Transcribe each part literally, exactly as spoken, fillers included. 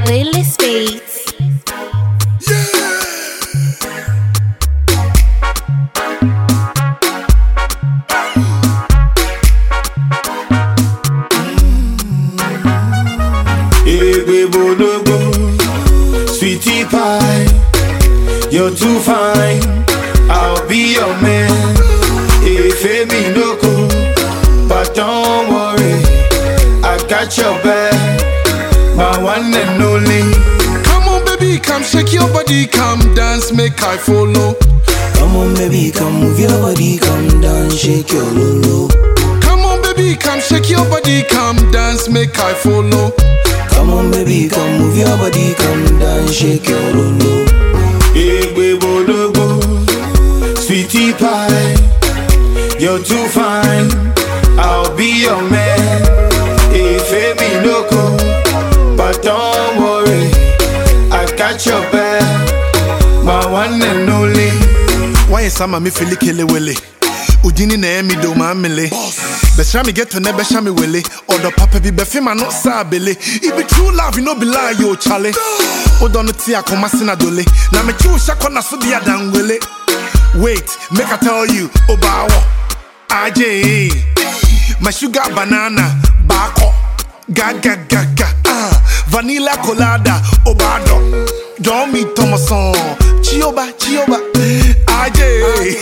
Playlist Beats. Sweetie pie, you're too fine. I'll be your man. If it me no go, but don't worry, I got your back, my one and only. Come on, baby, come shake your body, come dance, make I follow. Come on, baby, come move your body, come dance, shake your lolo. Come on, baby, come shake your body, come dance, make I follow. Come on, baby, come move your body, come dance, shake your lolo. Egbe bologo, sweetie pie, you're too fine. I'll be your man. If it me no go, but don't worry, I got your back, my one and only. Why is some me feel kele wele? Udini na emi do ma mele. Besha me get to ne besha me wele. Odo papa bi befi ma no sa bele. It be true love, you no be lie, yo chale. Odo no tia koma sina dole. Na me chu shako na so dia dan wele. Wait, make I tell you, obawo. Aje, my sugar banana, bako, gaga gaga, ah, vanilla colada, obado. Don't meet Thomason, chioba chioba, aje.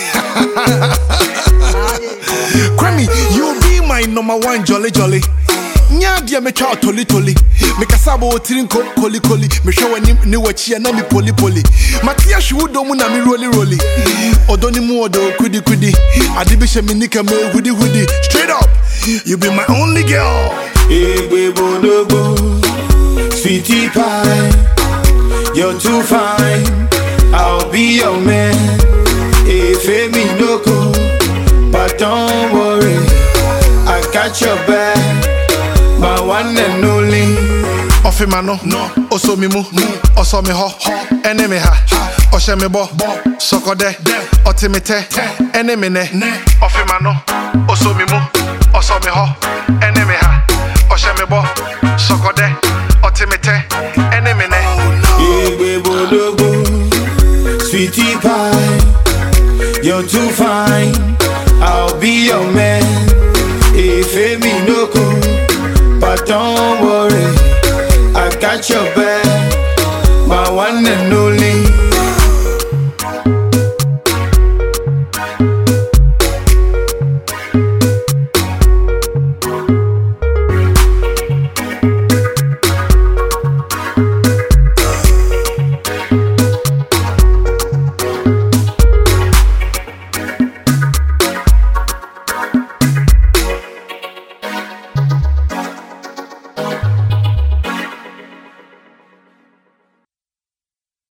Grammy, you be my number one jolly jolly. Nya dia me cha toli toli. Me kasabo otirinko koli koli. Me show ni ni wachi na mi poli poli. Matia shudo mu na mi roli roli. Odoni mu odo kudi kudi. Adibi she mi nika me hudi hudi. Straight up, you be my only girl. Egbe bonobo, sweetie pie, you're too fine. I'll be your man. If it me no go, but don't worry, I got your back, my one and only. Ofi mano, no, oso mi mu, oso mi ho, enemy ha, oshe mi bo, soko de, otimite, enemy ne. Ofi mano, oso mi mu, oso mi ho, enemy ha, oshe mi bo, soko de, otimite, enemy ne. Egbe bodogo, sweetie pie, you're too fine. I'll be your man.